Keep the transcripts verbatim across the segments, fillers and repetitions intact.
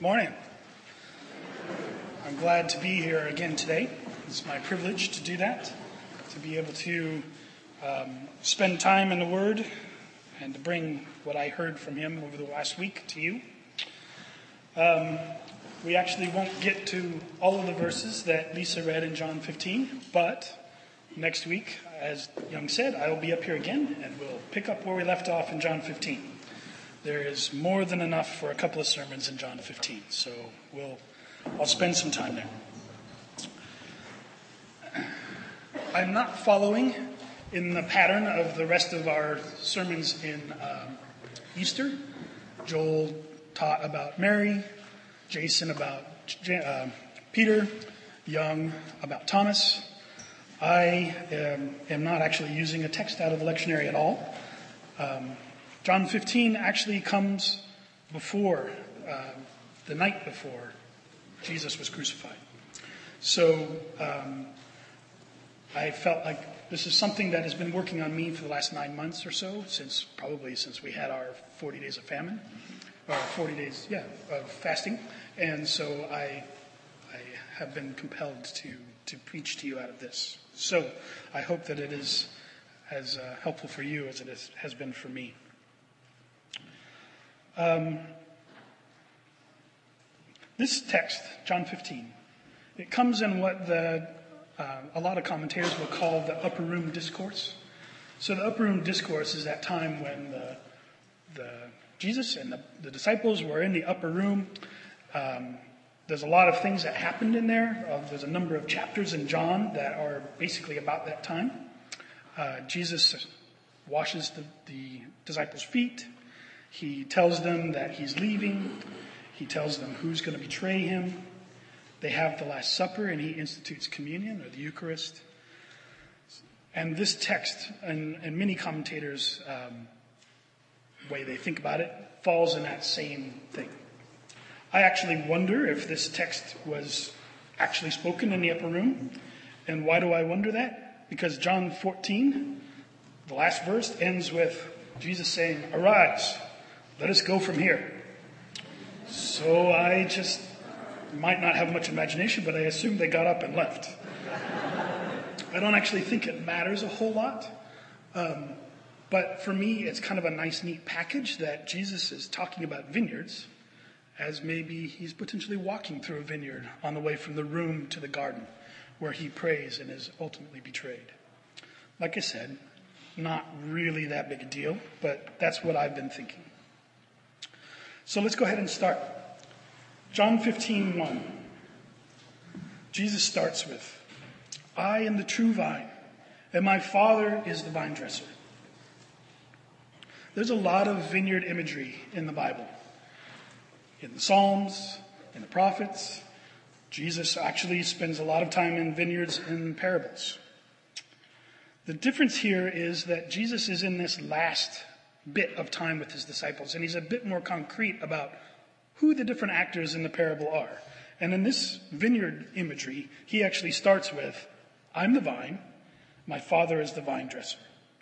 Morning. I'm glad to be here again today. It's my privilege to do that, to be able to um, spend time in the Word and to bring what I heard from him over the last week to you. Um, we actually won't get to all of the verses that Lisa read in John fifteen, but next week, as Young said, I will be up here again and we'll pick up where we left off in John fifteen. There is more than enough for a couple of sermons in John fifteen, so we'll I'll spend some time there. I'm not following in the pattern of the rest of our sermons in um, Easter. Joel taught about Mary, Jason about uh, Peter, Young about Thomas. I am, am not actually using a text out of the lectionary at all. Um, John fifteen actually comes before, uh, the night before Jesus was crucified. So um, I felt like this is something that has been working on me for the last nine months or so, since probably since we had our forty days of famine, or forty days, yeah, of fasting. And so I, I have been compelled to, to preach to you out of this. So I hope that it is as uh, helpful for you as it is, has been for me. Um, this text, John fifteen, it comes in what the uh, a lot of commentators will call the upper room discourse. So the upper room discourse is that time when the, the Jesus and the, the disciples were in the upper room. Um, there's a lot of things that happened in there. Uh, there's a number of chapters in John that are basically about that time. Uh, Jesus washes the, the disciples' feet. He tells them that he's leaving. He tells them who's going to betray him. They have the Last Supper, and he institutes communion, or the Eucharist. And this text, and, and many commentators' um, way they think about it, falls in that same thing. I actually wonder if this text was actually spoken in the upper room. And why do I wonder that? Because John fourteen, the last verse, ends with Jesus saying, "Arise, let us go from here." So I just might not have much imagination, but I assume they got up and left. I don't actually think it matters a whole lot. Um, but for me, it's kind of a nice, neat package that Jesus is talking about vineyards, as maybe he's potentially walking through a vineyard on the way from the room to the garden, where he prays and is ultimately betrayed. Like I said, not really that big a deal, but that's what I've been thinking. So let's go ahead and start. John fifteen one. Jesus starts with, "I am the true vine, and my Father is the vine dresser." There's a lot of vineyard imagery in the Bible. In the Psalms, in the prophets. Jesus actually spends a lot of time in vineyards in parables. The difference here is that Jesus is in this last bit of time with his disciples, and he's a bit more concrete about who the different actors in the parable are. And in this vineyard imagery, he actually starts with, "I'm the vine, my Father is the vine dresser."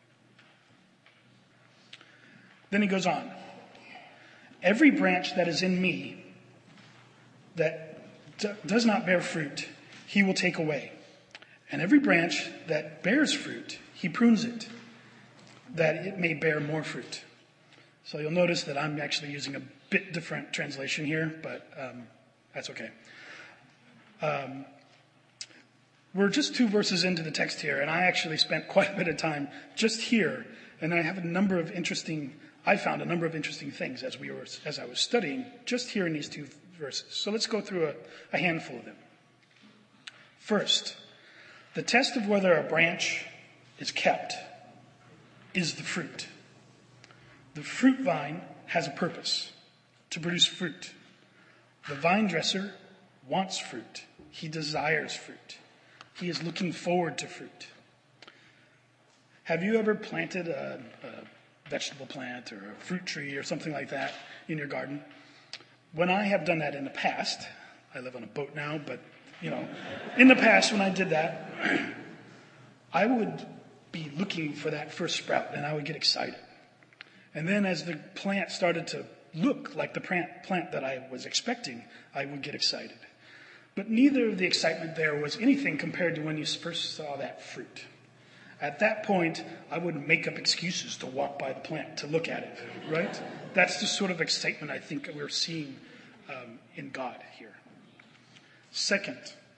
Then he goes on, "Every branch that is in me that d- does not bear fruit, he will take away. And every branch that bears fruit, he prunes it, that it may bear more fruit." So you'll notice that I'm actually using a bit different translation here, but um, that's okay. Um, we're just two verses into the text here, and I actually spent quite a bit of time just here, and I have a number of interesting, I found a number of interesting things as we were, as I was studying, just here in these two verses. So let's go through a, a handful of them. First, the test of whether a branch is kept is the fruit. The fruit vine has a purpose, to produce fruit. The vine dresser wants fruit. He desires fruit. He is looking forward to fruit. Have you ever planted a, a vegetable plant or a fruit tree or something like that in your garden? When I have done that in the past, I live on a boat now, but you know, in the past when I did that, I would be looking for that first sprout and I would get excited. And then as the plant started to look like the plant, plant that I was expecting, I would get excited. But neither of the excitement there was anything compared to when you first saw that fruit. At that point, I would make up excuses to walk by the plant, to look at it, right? That's the sort of excitement I think we're seeing um, in God here. Second,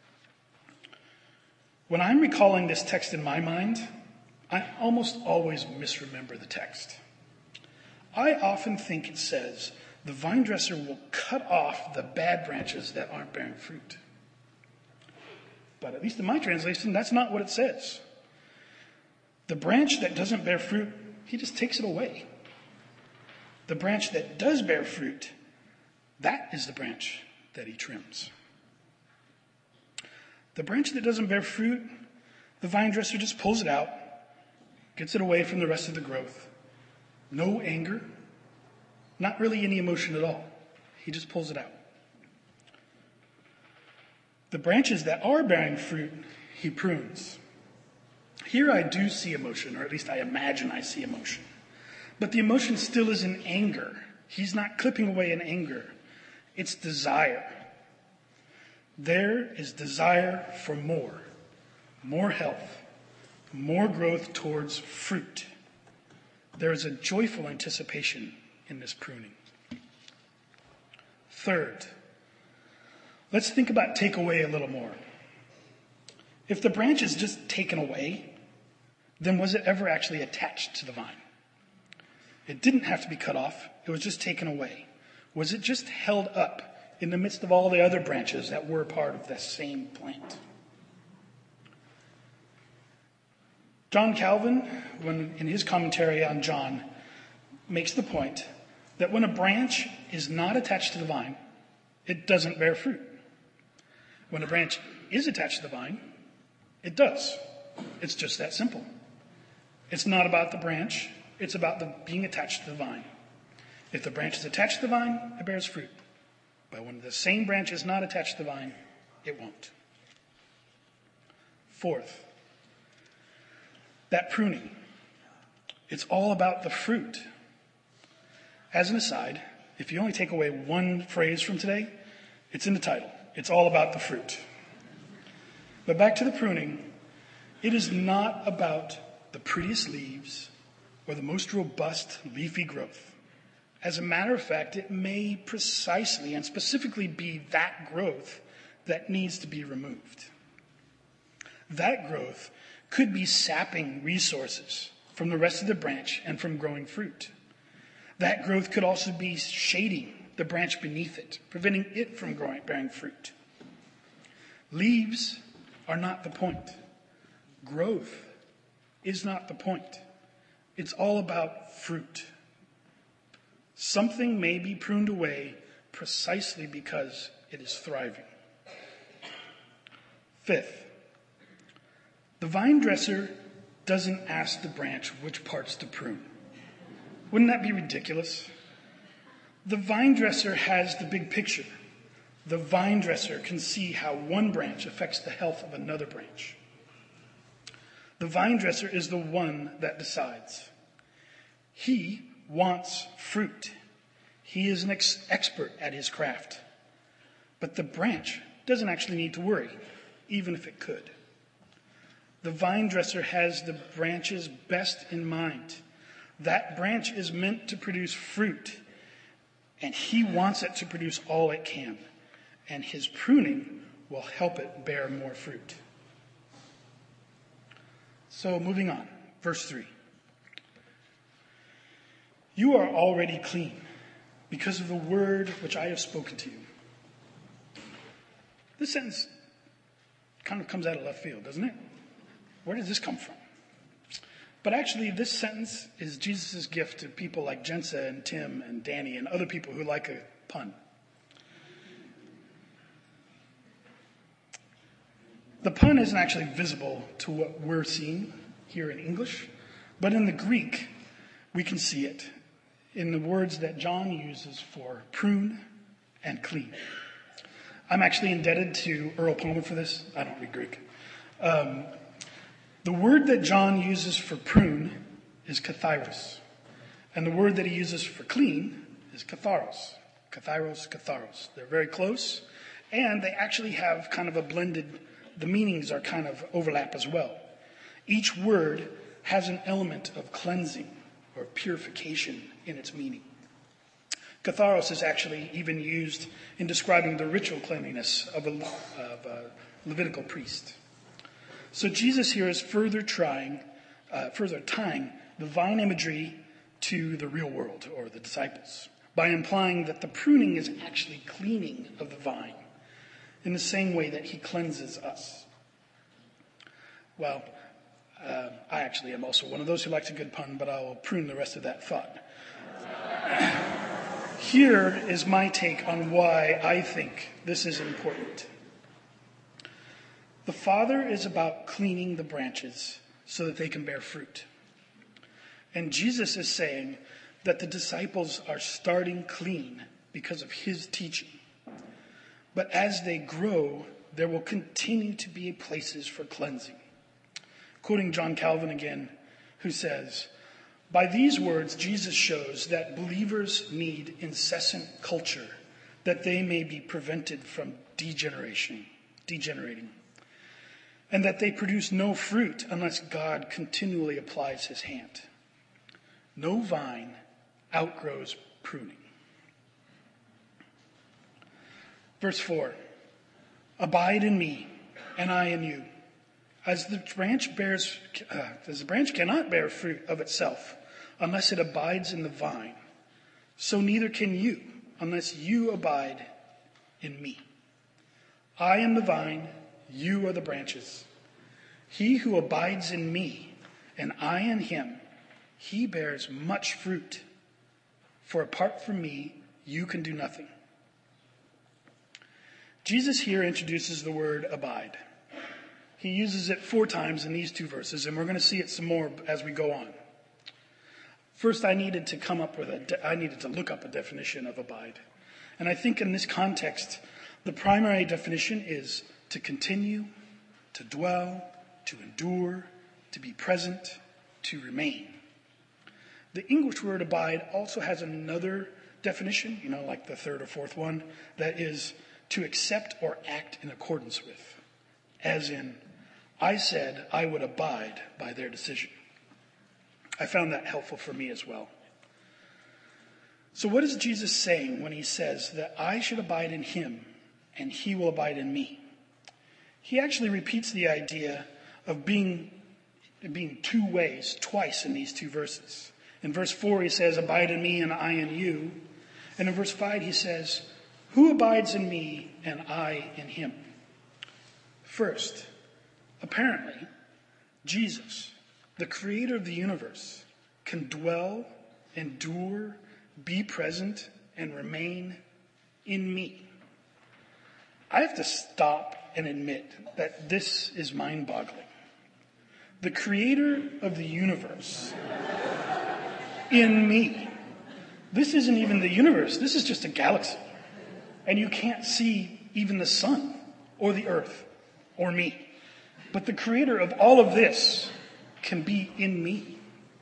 when I'm recalling this text in my mind, I almost always misremember the text. I often think it says, the vine dresser will cut off the bad branches that aren't bearing fruit. But at least in my translation, that's not what it says. The branch that doesn't bear fruit, he just takes it away. The branch that does bear fruit, that is the branch that he trims. The branch that doesn't bear fruit, the vine dresser just pulls it out, gets it away from the rest of the growth. No anger, not really any emotion at all. He just pulls it out. The branches that are bearing fruit, he prunes. Here I do see emotion, or at least I imagine I see emotion. But the emotion still is in anger. He's not clipping away in anger. It's desire. There is desire for more. More health. More growth towards fruit. There is a joyful anticipation in this pruning. Third, let's think about take away a little more. If the branch is just taken away, then was it ever actually attached to the vine? It didn't have to be cut off. It was just taken away. Was it just held up in the midst of all the other branches that were part of the same plant? John Calvin, when in his commentary on John, makes the point that when a branch is not attached to the vine, it doesn't bear fruit. When a branch is attached to the vine, it does. It's just that simple. It's not about the branch. It's about the being attached to the vine. If the branch is attached to the vine, it bears fruit. But when the same branch is not attached to the vine, it won't. Fourth, that pruning. It's all about the fruit. As an aside, if you only take away one phrase from today, it's in the title. It's all about the fruit. But back to the pruning. It is not about the prettiest leaves or the most robust leafy growth. As a matter of fact, it may precisely and specifically be that growth that needs to be removed. That growth could be sapping resources from the rest of the branch and from growing fruit. That growth could also be shading the branch beneath it, preventing it from growing, bearing fruit. Leaves are not the point. Growth is not the point. It's all about fruit. Something may be pruned away precisely because it is thriving. Fifth, the vine dresser doesn't ask the branch which parts to prune. Wouldn't that be ridiculous? The vine dresser has the big picture. The vine dresser can see how one branch affects the health of another branch. The vine dresser is the one that decides. He wants fruit. He is an ex- expert at his craft. But the branch doesn't actually need to worry, even if it could. The vine dresser has the branch's best in mind. That branch is meant to produce fruit, and he wants it to produce all it can. And his pruning will help it bear more fruit. So moving on, verse three. You are already clean because of the word which I have spoken to you. This sentence kind of comes out of left field, doesn't it? Where did this come from? But actually, this sentence is Jesus' gift to people like Jensa and Tim and Danny and other people who like a pun. The pun isn't actually visible to what we're seeing here in English, but in the Greek, we can see it in the words that John uses for prune and clean. I'm actually indebted to Earl Palmer for this. I don't read Greek. Um, the word that John uses for prune is kathyros, and the word that he uses for clean is katharos. Katharos, katharos. They're very close, and they actually have kind of a blended, the meanings are kind of overlap as well. Each word has an element of cleansing or purification in its meaning. Katharos is actually even used in describing the ritual cleanliness of a, of a Levitical priest. So Jesus here is further trying, uh, further tying the vine imagery to the real world or the disciples by implying that the pruning is actually cleaning of the vine in the same way that he cleanses us. Well, uh, I actually am also one of those who likes a good pun, but I will prune the rest of that thought. Here is my take on why I think this is important. The Father is about cleaning the branches so that they can bear fruit. And Jesus is saying that the disciples are starting clean because of his teaching. But as they grow, there will continue to be places for cleansing. Quoting John Calvin again, who says, "By these words, Jesus shows that believers need incessant culture that they may be prevented from degeneration, degenerating, and that they produce no fruit unless God continually applies his hand. No vine outgrows pruning." Verse four, "Abide in me, and I in you. As the branch bears, uh, as the branch cannot bear fruit of itself unless it abides in the vine, so neither can you unless you abide in me. I am the vine, you are the branches. He who abides in me, and I in him, he bears much fruit. For apart from me, you can do nothing." Jesus here introduces the word abide. He uses it four times in these two verses, and we're going to see it some more as we go on. First, I needed to come up with a, de- I needed to look up a definition of abide. And I think in this context, the primary definition is to continue, to dwell, to endure, to be present, to remain. The English word abide also has another definition, you know, like the third or fourth one, that is to accept or act in accordance with. As in, I said I would abide by their decision. I found that helpful for me as well. So what is Jesus saying when he says that I should abide in him and he will abide in me? He actually repeats the idea of being, being two ways twice in these two verses. In verse four, he says, "Abide in me and I in you." And in verse five, he says, "Who abides in me and I in him?" First, apparently, Jesus, the creator of the universe, can dwell, endure, be present, and remain in me. I have to stop and admit that this is mind-boggling. The creator of the universe in me. This isn't even the universe. This is just a galaxy. And you can't see even the sun or the earth or me. But the creator of all of this can be in me.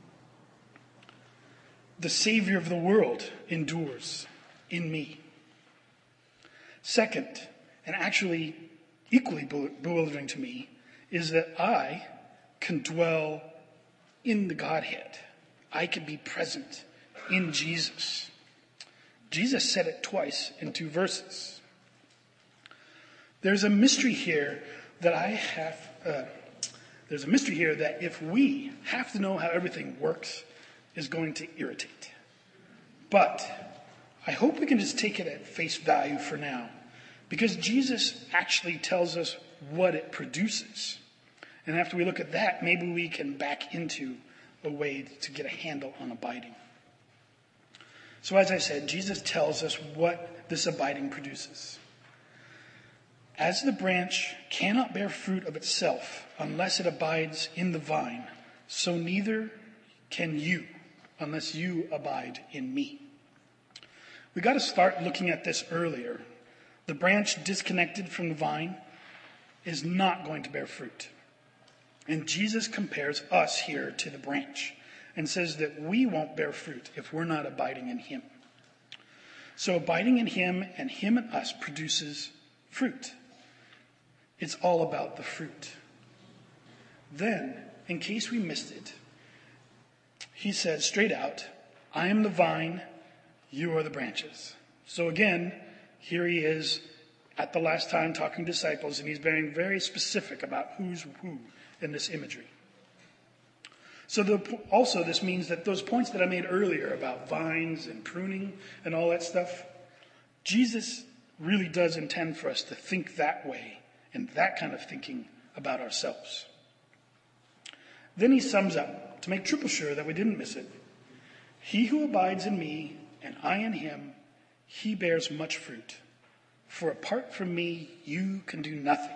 The Savior of the world endures in me. Second, and actually equally bewildering to me, is that I can dwell in the Godhead. I can be present in Jesus. Jesus said it twice in two verses. There's a mystery here that I have, uh, there's a mystery here that if we have to know how everything works, is going to irritate. But I hope we can just take it at face value for now, because Jesus actually tells us what it produces. And after we look at that, maybe we can back into a way to get a handle on abiding. So as I said, Jesus tells us what this abiding produces. As the branch cannot bear fruit of itself unless it abides in the vine, so neither can you unless you abide in me. We got to start looking at this earlier. The branch disconnected from the vine is not going to bear fruit. And Jesus compares us here to the branch and says that we won't bear fruit if we're not abiding in him. So abiding in him and him in us produces fruit. It's all about the fruit. Then, in case we missed it, he says straight out, I am the vine, you are the branches. So again, here he is at the last time talking to disciples, and he's being very specific about who's who in this imagery. So the, also this means that those points that I made earlier about vines and pruning and all that stuff, Jesus really does intend for us to think that way and that kind of thinking about ourselves. Then he sums up to make triple sure that we didn't miss it. He who abides in me and I in him, he bears much fruit. For apart from me, you can do nothing.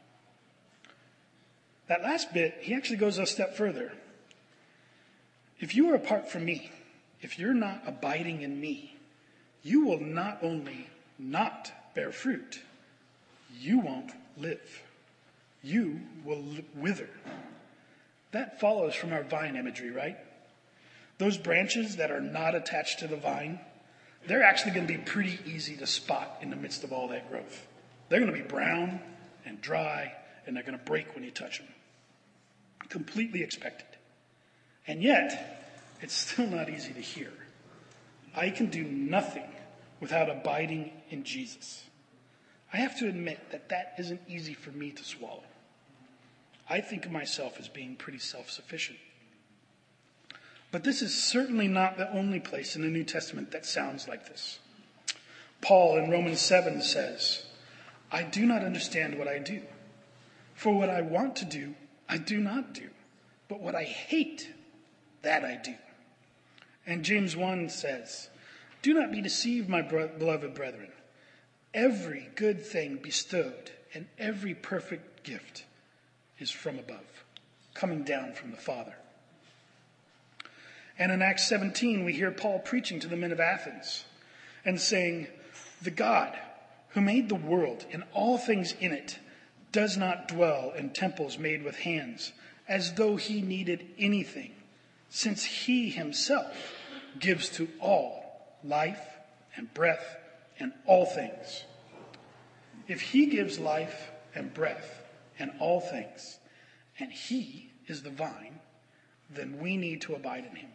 That last bit, he actually goes a step further. If you are apart from me, if you're not abiding in me, you will not only not bear fruit, you won't live. You will wither. That follows from our vine imagery, right? Those branches that are not attached to the vine, they're actually going to be pretty easy to spot in the midst of all that growth. They're going to be brown and dry, and they're going to break when you touch them. Completely expected. And yet, it's still not easy to hear. I can do nothing without abiding in Jesus. I have to admit that that isn't easy for me to swallow. I think of myself as being pretty self-sufficient. But this is certainly not the only place in the New Testament that sounds like this. Paul in Romans seven says, I do not understand what I do. For what I want to do, I do not do. But what I hate, that I do. And James one says, do not be deceived, my beloved brethren. Every good thing bestowed and every perfect gift is from above, coming down from the Father. And in Acts seventeen, we hear Paul preaching to the men of Athens and saying, the God who made the world and all things in it does not dwell in temples made with hands, as though he needed anything, since he himself gives to all life and breath and all things. If he gives life and breath and all things, and he is the vine, then we need to abide in him.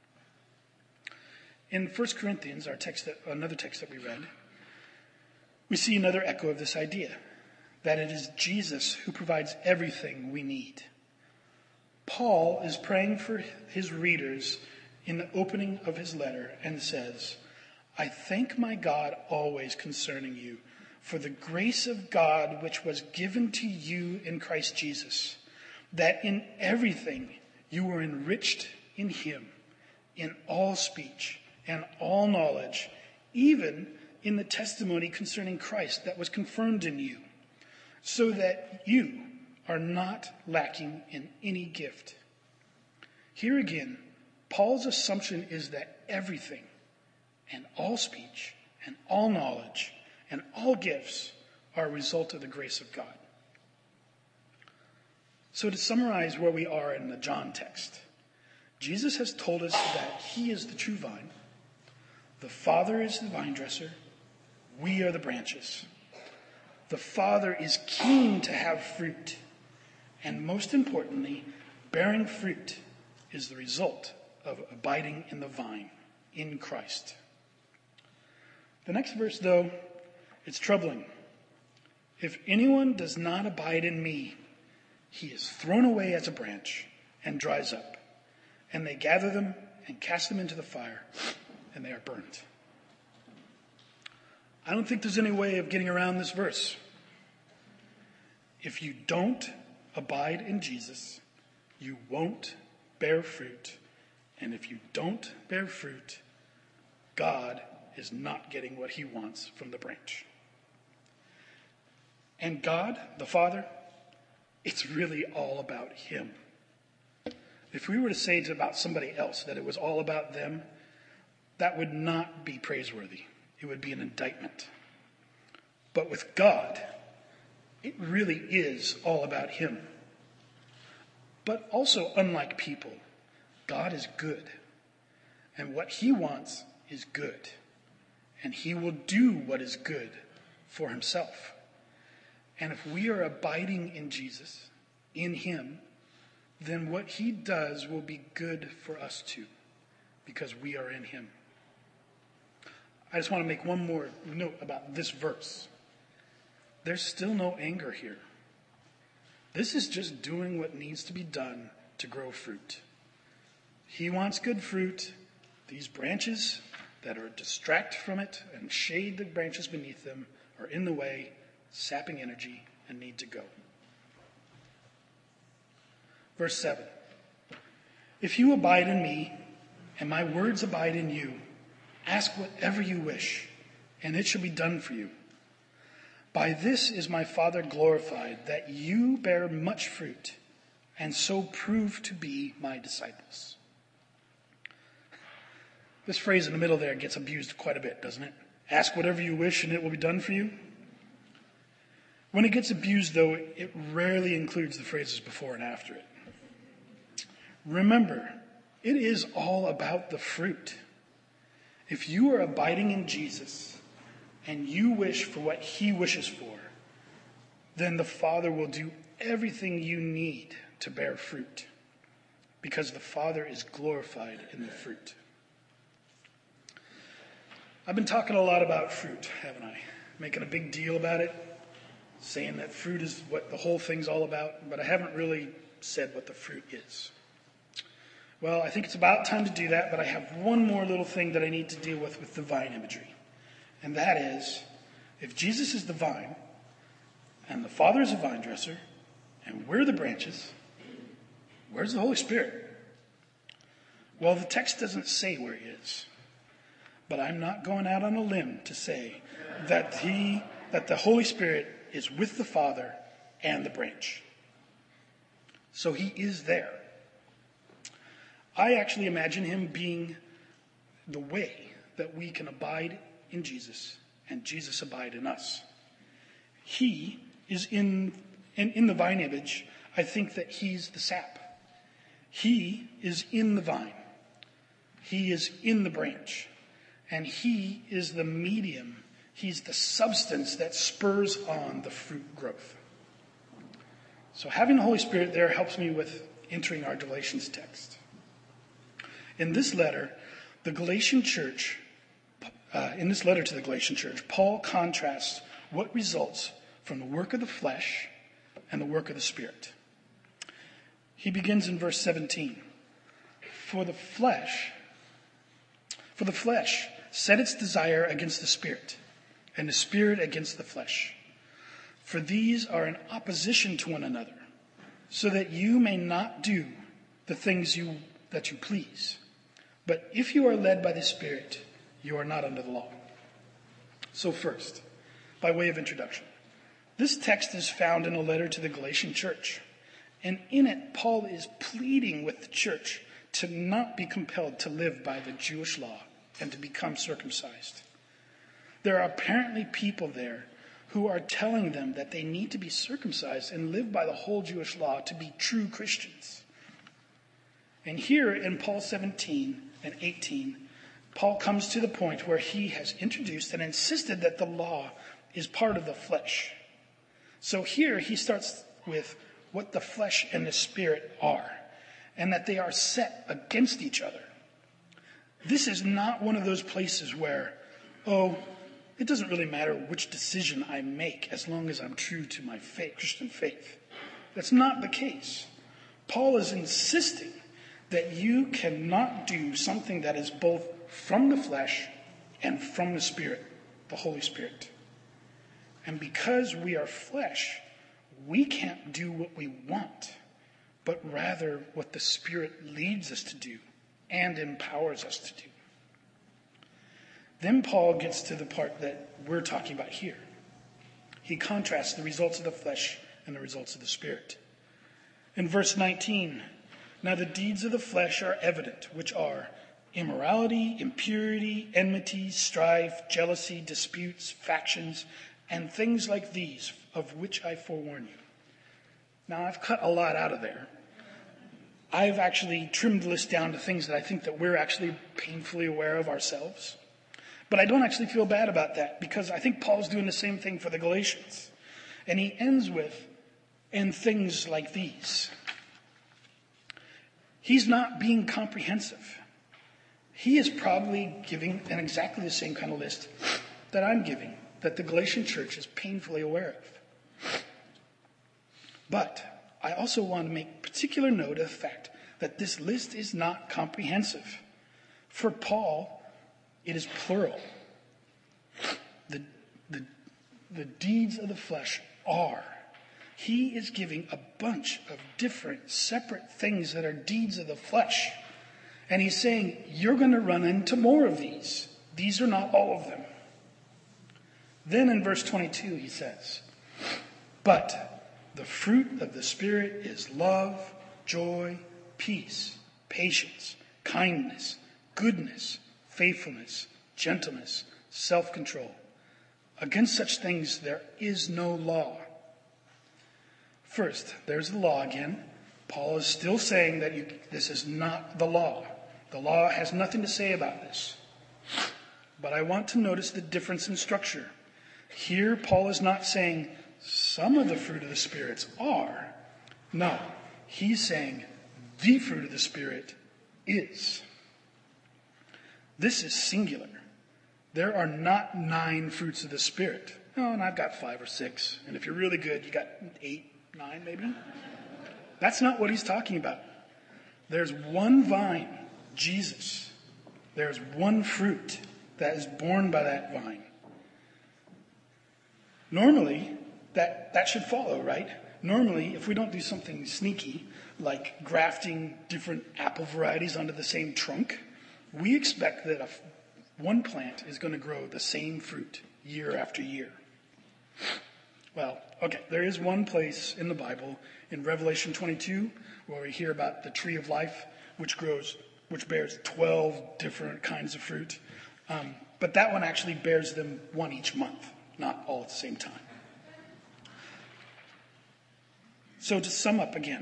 In First Corinthians, our text, that, another text that we read, we see another echo of this idea, that it is Jesus who provides everything we need. Paul is praying for his readers in the opening of his letter and says, I thank my God always concerning you for the grace of God which was given to you in Christ Jesus, that in everything you were enriched in him, in all speech and all knowledge, even in the testimony concerning Christ that was confirmed in you, so that you are not lacking in any gift. Here again, Paul's assumption is that everything and all speech and all knowledge and all gifts are a result of the grace of God. So to summarize where we are in the John text, Jesus has told us that he is the true vine. The Father is the vine dresser. We are the branches. The Father is keen to have fruit. And most importantly, bearing fruit is the result of abiding in the vine, in Christ. The next verse, though, it's troubling. If anyone does not abide in me, he is thrown away as a branch and dries up. And they gather them and cast them into the fire, and they are burnt. I don't think there's any way of getting around this verse. If you don't abide in Jesus, you won't bear fruit. And if you don't bear fruit, God is not getting what he wants from the branch. And God, the Father, it's really all about him. If we were to say to about somebody else that it was all about them, that would not be praiseworthy. It would be an indictment. But with God, it really is all about him. But also, unlike people, God is good. And what he wants is good. and he will do what is good for himself. And if we are abiding in Jesus, in him, then what he does will be good for us too, because we are in him. I just want to make one more note about this verse. There's still no anger here. This is just doing what needs to be done to grow fruit. He wants good fruit. These branches that are distract from it and shade the branches beneath them are in the way, sapping energy, and need to go. Verse seven. If you abide in me, and my words abide in you, ask whatever you wish, and it shall be done for you. By this is my Father glorified, that you bear much fruit, and so prove to be my disciples. This phrase in the middle there gets abused quite a bit, doesn't it? Ask whatever you wish, and it will be done for you. When it gets abused, though, it rarely includes the phrases before and after it. Remember, it is all about the fruit. If you are abiding in Jesus and you wish for what he wishes for, then the Father will do everything you need to bear fruit, because the Father is glorified in the fruit. I've been talking a lot about fruit, haven't I? Making a big deal about it, saying that fruit is what the whole thing's all about, but I haven't really said what the fruit is. Well, I think it's about time to do that, but I have one more little thing that I need to deal with with the vine imagery. And that is, if Jesus is the vine, and the Father is a vine dresser, and we're the branches, where's the Holy Spirit? Well, the text doesn't say where he is. But I'm not going out on a limb to say that he, that the Holy Spirit is with the Father and the branch. So he is there. I actually imagine him being the way that we can abide in Jesus and Jesus abide in us. He is in, in, in the vine image. I think that he's the sap. He is in the vine. He is in the branch. And he is the medium. He's the substance that spurs on the fruit growth. So having the Holy Spirit there helps me with entering our Galatians text. In this letter, the Galatian church, uh, in this letter to the Galatian church, Paul contrasts what results from the work of the flesh and the work of the Spirit. He begins in verse seventeen. For the flesh, for the flesh set its desire against the Spirit, and the Spirit against the flesh. For these are in opposition to one another, so that you may not do the things you that you please. But if you are led by the Spirit, you are not under the law. So first, by way of introduction, this text is found in a letter to the Galatian church. And in it, Paul is pleading with the church to not be compelled to live by the Jewish law and to become circumcised. There are apparently people there who are telling them that they need to be circumcised and live by the whole Jewish law to be true Christians. And here in Paul seventeen and eighteen, Paul comes to the point where he has introduced and insisted that the law is part of the flesh. So here he starts with what the flesh and the Spirit are, and that they are set against each other. This is not one of those places where, oh, it doesn't really matter which decision I make as long as I'm true to my faith, Christian faith. That's not the case. Paul is insisting that you cannot do something that is both from the flesh and from the Spirit, the Holy Spirit. And because we are flesh, we can't do what we want, but rather what the Spirit leads us to do and empowers us to do. Then Paul gets to the part that we're talking about here. He contrasts the results of the flesh and the results of the Spirit. In verse nineteen, now the deeds of the flesh are evident, which are immorality, impurity, enmity, strife, jealousy, disputes, factions, and things like these, of which I forewarn you. Now, I've cut a lot out of there. I've actually trimmed the list down to things that I think that we're actually painfully aware of ourselves. But I don't actually feel bad about that because I think Paul's doing the same thing for the Galatians. And he ends with, and things like these. He's not being comprehensive. He is probably giving an exactly the same kind of list that I'm giving, that the Galatian church is painfully aware of. But I also want to make particular note of the fact that this list is not comprehensive. For Paul, it is plural. The, the, the deeds of the flesh are. He is giving a bunch of different, separate things that are deeds of the flesh. And he's saying, you're going to run into more of these. These are not all of them. Then in verse twenty-two, he says, but the fruit of the Spirit is love, joy, peace, patience, kindness, goodness, faithfulness, gentleness, self-control. Against such things there is no law. First, there's the law again. Paul is still saying that you, this is not the law. The law has nothing to say about this. But I want to notice the difference in structure. Here, Paul is not saying some of the fruit of the spirits are. No, he's saying the fruit of the Spirit is. This is singular. There are not nine fruits of the Spirit. Oh, and I've got five or six. And if you're really good, you got eight, nine maybe. That's not what he's talking about. There's one vine, Jesus. There's one fruit that is born by that vine. Normally, that, that should follow, right? Normally, if we don't do something sneaky, like grafting different apple varieties onto the same trunk, we expect that a, one plant is going to grow the same fruit year after year. Well, okay, there is one place in the Bible, in Revelation twenty-two, where we hear about the tree of life, which grows, which bears twelve different kinds of fruit. Um, but that one actually bears them one each month, not all at the same time. So to sum up again,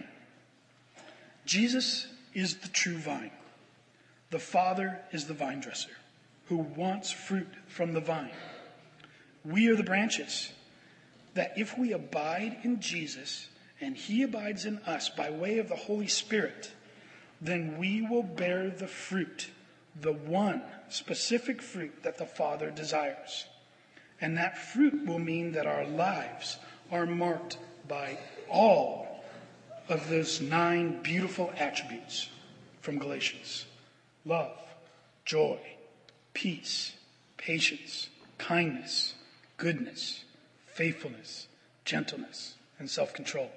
Jesus is the true vine. The Father is the vine dresser who wants fruit from the vine. We are the branches that if we abide in Jesus and he abides in us by way of the Holy Spirit, then we will bear the fruit, the one specific fruit that the Father desires. And that fruit will mean that our lives are marked by all of those nine beautiful attributes from Galatians. Love, joy, peace, patience, kindness, goodness, faithfulness, gentleness, and self-control.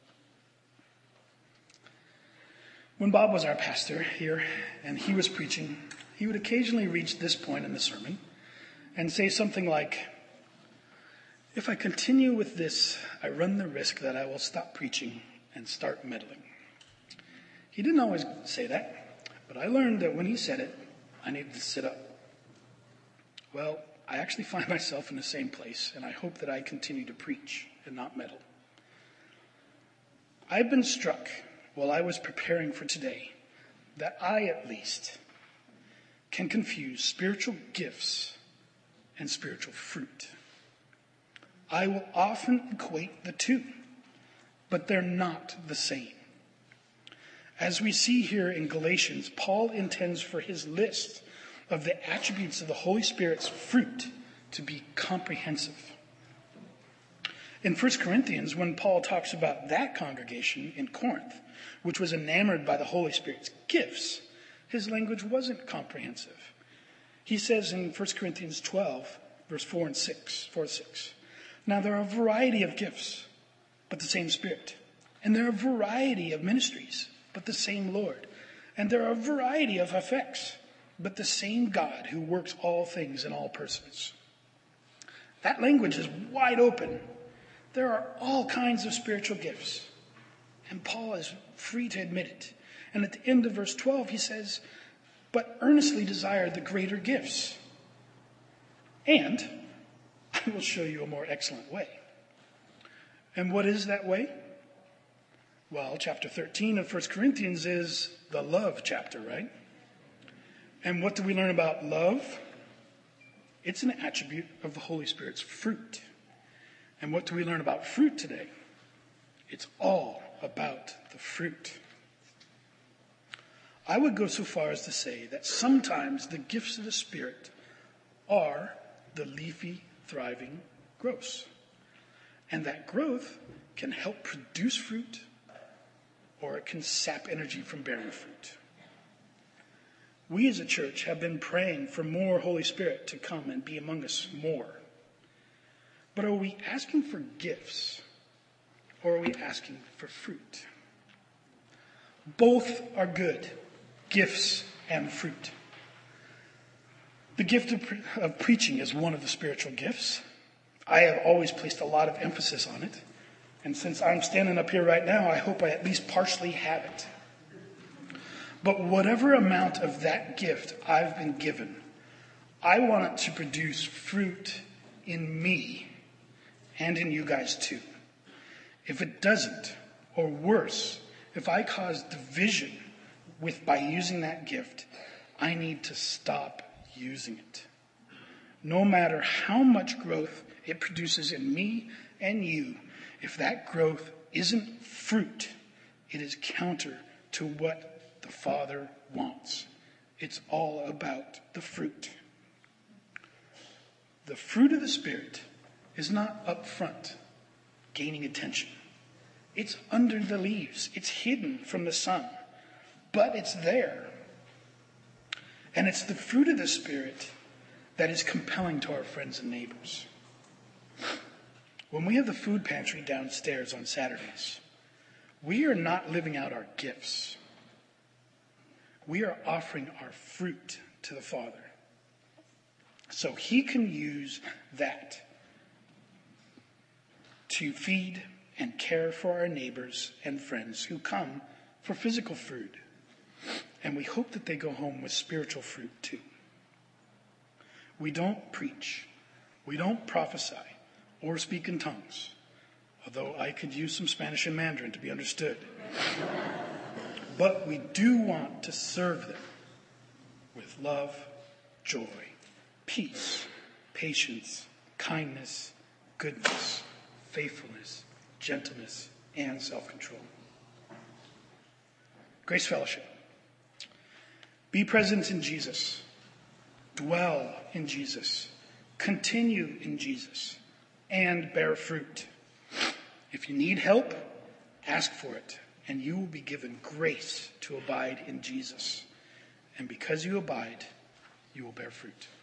When Bob was our pastor here and he was preaching, he would occasionally reach this point in the sermon and say something like, if I continue with this, I run the risk that I will stop preaching and start meddling. He didn't always say that, but I learned that when he said it, I needed to sit up. Well, I actually find myself in the same place, and I hope that I continue to preach and not meddle. I've been struck while I was preparing for today that I, at least, can confuse spiritual gifts and spiritual fruit. I will often equate the two, but they're not the same. As we see here in Galatians, Paul intends for his list of the attributes of the Holy Spirit's fruit to be comprehensive. In First Corinthians, when Paul talks about that congregation in Corinth, which was enamored by the Holy Spirit's gifts, his language wasn't comprehensive. He says in First Corinthians twelve, verse four and six, four to six, now there are a variety of gifts, but the same Spirit. And there are a variety of ministries, but the same Lord. And there are a variety of effects, but the same God who works all things in all persons. That language is wide open. There are all kinds of spiritual gifts. And Paul is free to admit it. And at the end of verse twelve, he says, but earnestly desire the greater gifts. And I will show you a more excellent way. And what is that way? Well, chapter thirteen of First Corinthians is the love chapter, right? And what do we learn about love? It's an attribute of the Holy Spirit's fruit. And what do we learn about fruit today? It's all about the fruit. I would go so far as to say that sometimes the gifts of the Spirit are the leafy, thriving growth. And that growth can help produce fruit, or it can sap energy from bearing fruit. We as a church have been praying for more Holy Spirit to come and be among us more. But are we asking for gifts, or are we asking for fruit? Both are good, gifts and fruit. The gift of, pre- of preaching is one of the spiritual gifts. I have always placed a lot of emphasis on it. And since I'm standing up here right now, I hope I at least partially have it. But whatever amount of that gift I've been given, I want it to produce fruit in me and in you guys too. If it doesn't, or worse, if I cause division with by using that gift, I need to stop using it. No matter how much growth it produces in me and you, if that growth isn't fruit, it is counter to what the Father wants. It's all about the fruit. The fruit of the Spirit is not up front, gaining attention. It's under the leaves. It's hidden from the sun, but it's there. And it's the fruit of the Spirit that is compelling to our friends and neighbors. When we have the food pantry downstairs on Saturdays, we are not living out our gifts. We are offering our fruit to the Father, so He can use that to feed and care for our neighbors and friends who come for physical food. And we hope that they go home with spiritual fruit too. We don't preach, we don't prophesy or speak in tongues, although I could use some Spanish and Mandarin to be understood. But we do want to serve them with love, joy, peace, patience, kindness, goodness, faithfulness, gentleness, and self-control. Grace Fellowship. Be present in Jesus. Dwell in Jesus. Continue in Jesus. And bear fruit. If you need help, ask for it, and you will be given grace to abide in Jesus. And because you abide, you will bear fruit.